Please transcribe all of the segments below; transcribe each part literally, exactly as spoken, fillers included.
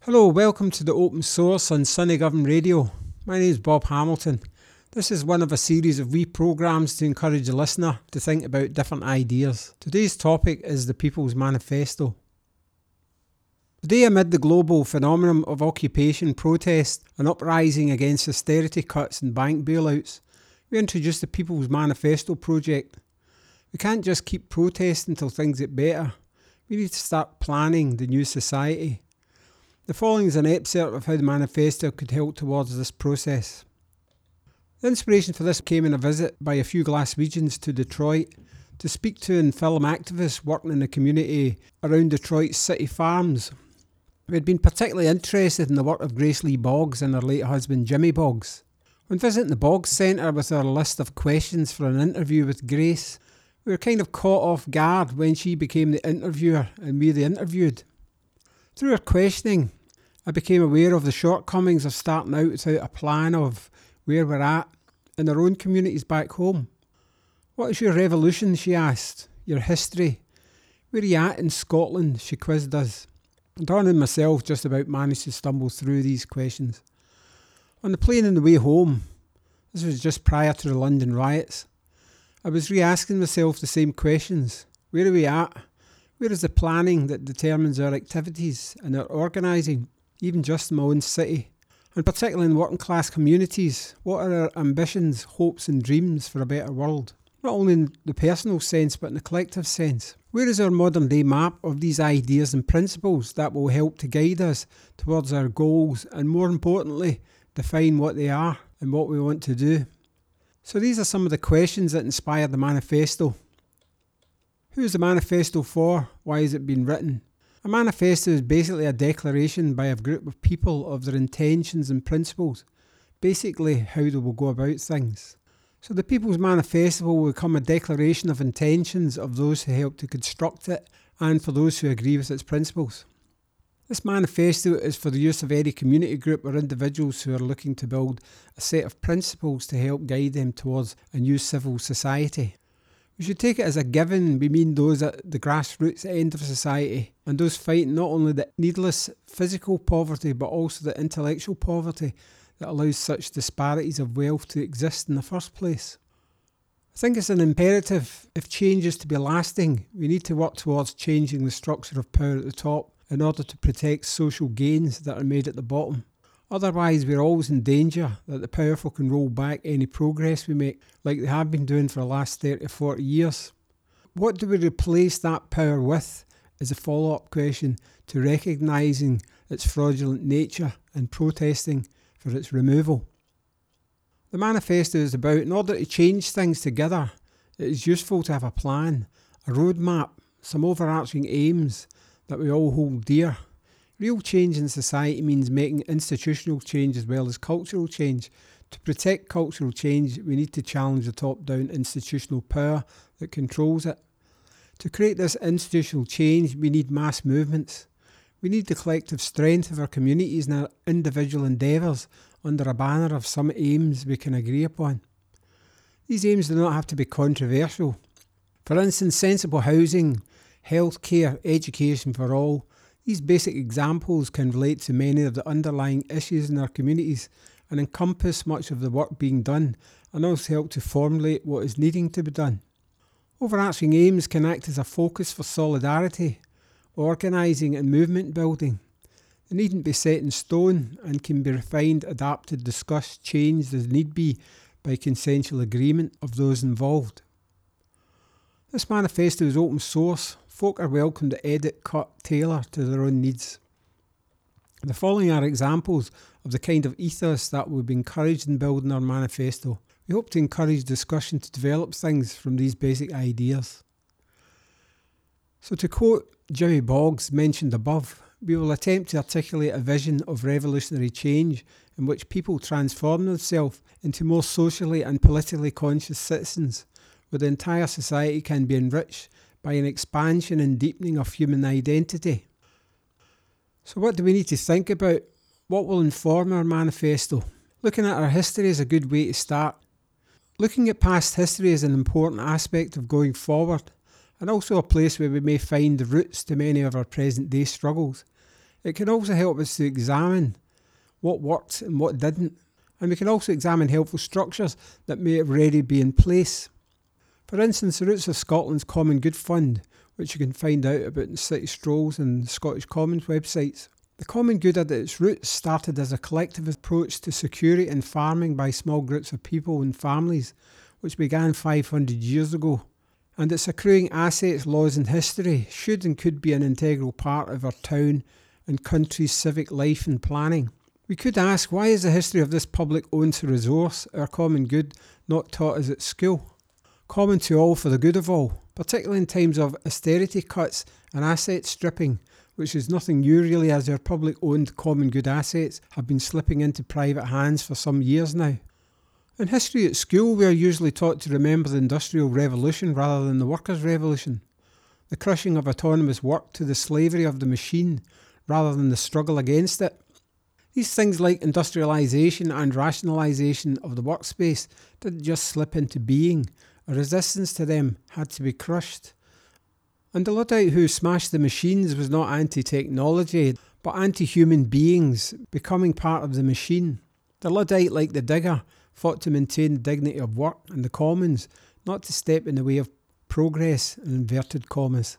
Hello, welcome to the Open Source on Sunny Govern Radio. My name is Bob Hamilton. This is one of a series of wee programmes to encourage the listener to think about different ideas. Today's topic is the People's Manifesto. Today, amid the global phenomenon of occupation protest and uprising against austerity cuts and bank bailouts, we introduce the People's Manifesto project. We can't just keep protesting until things get better. We need to start planning the new society. The following is an excerpt of how the manifesto could help towards this process. The inspiration for this came in a visit by a few Glaswegians to Detroit to speak to and film activists working in the community around Detroit's city farms. We had been particularly interested in the work of Grace Lee Boggs and her late husband Jimmy Boggs. When visiting the Boggs Centre with our list of questions for an interview with Grace, we were kind of caught off guard when she became the interviewer and we the interviewed. Through her questioning, I became aware of the shortcomings of starting out without a plan of where we're at in our own communities back home. What is your revolution, she asked, your history? Where are you at in Scotland, she quizzed us. Dawn and myself just about managed to stumble through these questions. On the plane on the way home, this was just prior to the London riots, I was re-asking myself the same questions. Where are we at? Where is the planning that determines our activities and our organising, even just in my own city? And particularly in working class communities, what are our ambitions, hopes and dreams for a better world? Not only in the personal sense, but in the collective sense. Where is our modern day map of these ideas and principles that will help to guide us towards our goals and, more importantly, define what they are and what we want to do? So these are some of the questions that inspired the manifesto. Who is the manifesto for? Why has it been written? A manifesto is basically a declaration by a group of people of their intentions and principles, basically how they will go about things. So the People's Manifesto will become a declaration of intentions of those who help to construct it and for those who agree with its principles. This manifesto is for the use of any community group or individuals who are looking to build a set of principles to help guide them towards a new civil society. We should take it as a given we mean those at the grassroots end of society and those fighting not only the needless physical poverty but also the intellectual poverty that allows such disparities of wealth to exist in the first place. I think it's an imperative, if change is to be lasting, we need to work towards changing the structure of power at the top in order to protect social gains that are made at the bottom. Otherwise, we're always in danger that the powerful can roll back any progress we make, like they have been doing for the last thirty or forty years. What do we replace that power with is a follow-up question to recognising its fraudulent nature and protesting for its removal. The manifesto is about, in order to change things together, it is useful to have a plan, a roadmap, some overarching aims that we all hold dear. Real change in society means making institutional change as well as cultural change. To protect cultural change, we need to challenge the top-down institutional power that controls it. To create this institutional change, we need mass movements. We need the collective strength of our communities and our individual endeavours under a banner of some aims we can agree upon. These aims do not have to be controversial. For instance, sensible housing, healthcare, education for all. These basic examples can relate to many of the underlying issues in our communities and encompass much of the work being done and also help to formulate what is needing to be done. Overarching aims can act as a focus for solidarity, organising and movement building. They needn't be set in stone and can be refined, adapted, discussed, changed as need be by consensual agreement of those involved. This manifesto is open source. Folk are welcome to edit, cut, tailor to their own needs. The following are examples of the kind of ethos that will be encouraged in building our manifesto. We hope to encourage discussion to develop things from these basic ideas. So to quote Jimmy Boggs mentioned above, we will attempt to articulate a vision of revolutionary change in which people transform themselves into more socially and politically conscious citizens, where the entire society can be enriched by an expansion and deepening of human identity. So what do we need to think about? What will inform our manifesto? Looking at our history is a good way to start. Looking at past history is an important aspect of going forward, and also a place where we may find the roots to many of our present day struggles. It can also help us to examine what worked and what didn't, and we can also examine helpful structures that may already be in place. For instance, the roots of Scotland's Common Good Fund, which you can find out about in City Strolls and Scottish Commons websites. The Common Good at its roots started as a collective approach to security and farming by small groups of people and families, which began five hundred years ago. And its accruing assets, laws and history should and could be an integral part of our town and country's civic life and planning. We could ask, why is the history of this public-owned resource, our common good, not taught us at school? Common to all for the good of all, particularly in times of austerity cuts and asset stripping, which is nothing new really, as our public-owned common good assets have been slipping into private hands for some years now. In history at school, we are usually taught to remember the Industrial Revolution rather than the Workers' Revolution, the crushing of autonomous work to the slavery of the machine rather than the struggle against it. These things like industrialisation and rationalisation of the workspace didn't just slip into being. A resistance to them had to be crushed. And the Luddite who smashed the machines was not anti-technology, but anti-human beings becoming part of the machine. The Luddite, like the digger, fought to maintain the dignity of work and the commons, not to step in the way of progress, in inverted commas.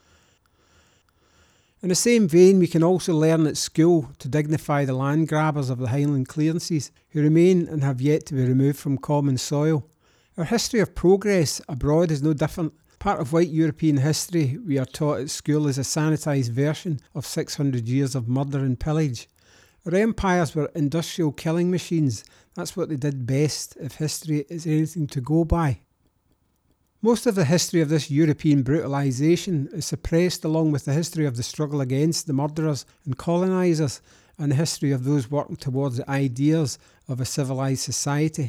In the same vein, we can also learn at school to dignify the land grabbers of the Highland clearances who remain and have yet to be removed from common soil. Our history of progress abroad is no different. Part of white European history we are taught at school is a sanitised version of six hundred years of murder and pillage. Our empires were industrial killing machines. That's what they did best, if history is anything to go by. Most of the history of this European brutalisation is suppressed along with the history of the struggle against the murderers and colonisers and the history of those working towards the ideas of a civilised society.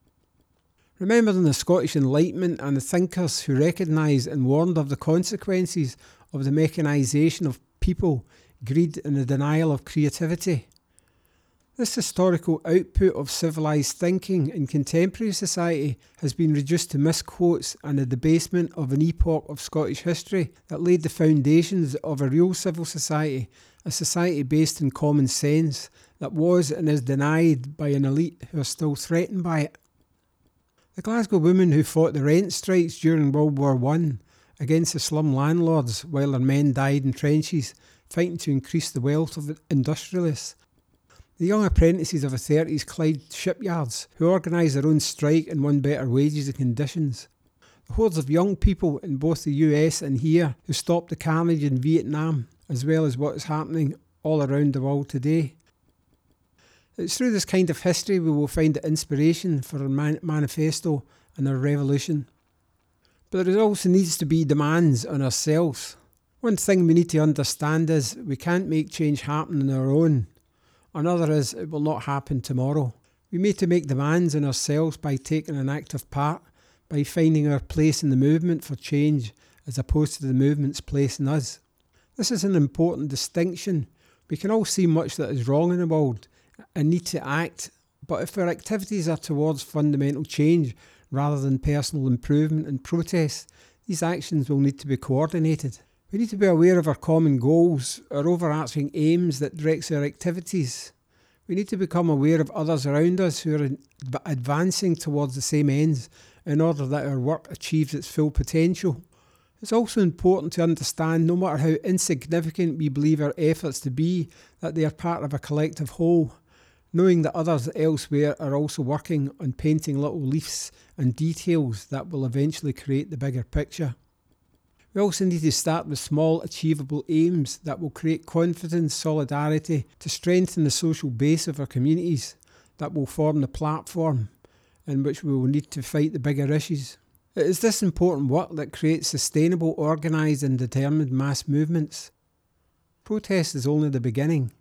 Remembering the Scottish Enlightenment and the thinkers who recognised and warned of the consequences of the mechanisation of people, greed and the denial of creativity. This historical output of civilised thinking in contemporary society has been reduced to misquotes and the debasement of an epoch of Scottish history that laid the foundations of a real civil society, a society based in common sense that was and is denied by an elite who are still threatened by it. The Glasgow women who fought the rent strikes during World War One against the slum landlords while their men died in trenches, fighting to increase the wealth of the industrialists. The young apprentices of the thirties Clyde shipyards who organised their own strike and won better wages and conditions. The hordes of young people in both the U S and here who stopped the carnage in Vietnam, as well as what is happening all around the world today. It's through this kind of history we will find the inspiration for our man- manifesto and our revolution. But there also needs to be demands on ourselves. One thing we need to understand is we can't make change happen on our own. Another is it will not happen tomorrow. We need to make demands on ourselves by taking an active part, by finding our place in the movement for change as opposed to the movement's place in us. This is an important distinction. We can all see much that is wrong in the world and need to act, but if our activities are towards fundamental change rather than personal improvement and protest, these actions will need to be coordinated. We need to be aware of our common goals, our overarching aims that directs our activities. We need to become aware of others around us who are advancing towards the same ends in order that our work achieves its full potential. It's also important to understand, no matter how insignificant we believe our efforts to be, that they are part of a collective whole, knowing that others elsewhere are also working on painting little leaves and details that will eventually create the bigger picture. We also need to start with small, achievable aims that will create confidence, solidarity, to strengthen the social base of our communities that will form the platform in which we will need to fight the bigger issues. It is this important work that creates sustainable, organised and determined mass movements. Protest is only the beginning.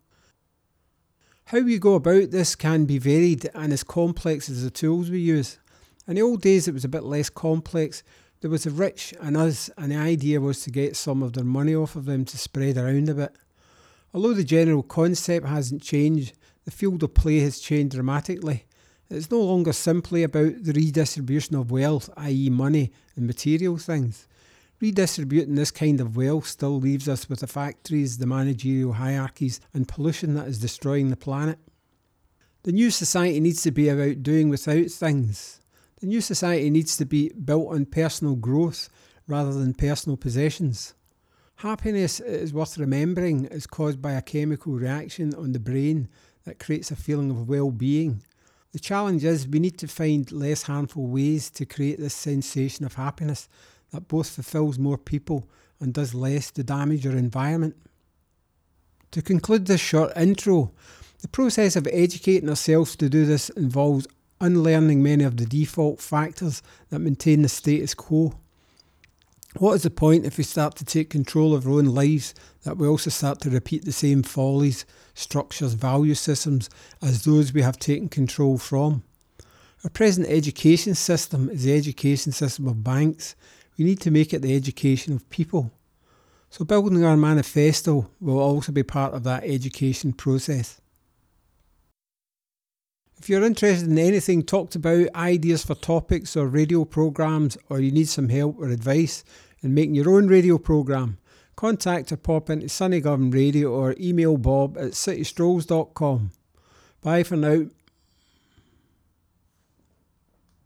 How we go about this can be varied and as complex as the tools we use. In the old days it was a bit less complex. There was the rich and us, and the idea was to get some of their money off of them to spread around a bit. Although the general concept hasn't changed, the field of play has changed dramatically. It's no longer simply about the redistribution of wealth, that is money and material things. Redistributing this kind of wealth still leaves us with the factories, the managerial hierarchies and pollution that is destroying the planet. The new society needs to be about doing without things. The new society needs to be built on personal growth rather than personal possessions. Happiness, it is worth remembering, is caused by a chemical reaction on the brain that creates a feeling of well-being. The challenge is we need to find less harmful ways to create this sensation of happiness that both fulfills more people and does less to damage our environment. To conclude this short intro, the process of educating ourselves to do this involves unlearning many of the default factors that maintain the status quo. What is the point if we start to take control of our own lives that we also start to repeat the same follies, structures, value systems as those we have taken control from? Our present education system is the education system of banks. We need to make it the education of people. So building our manifesto will also be part of that education process. If you're interested in anything talked about, ideas for topics or radio programmes, or you need some help or advice in making your own radio programme, contact or pop into Sunny Govan Radio or email Bob at citystrolls dot com. Bye for now.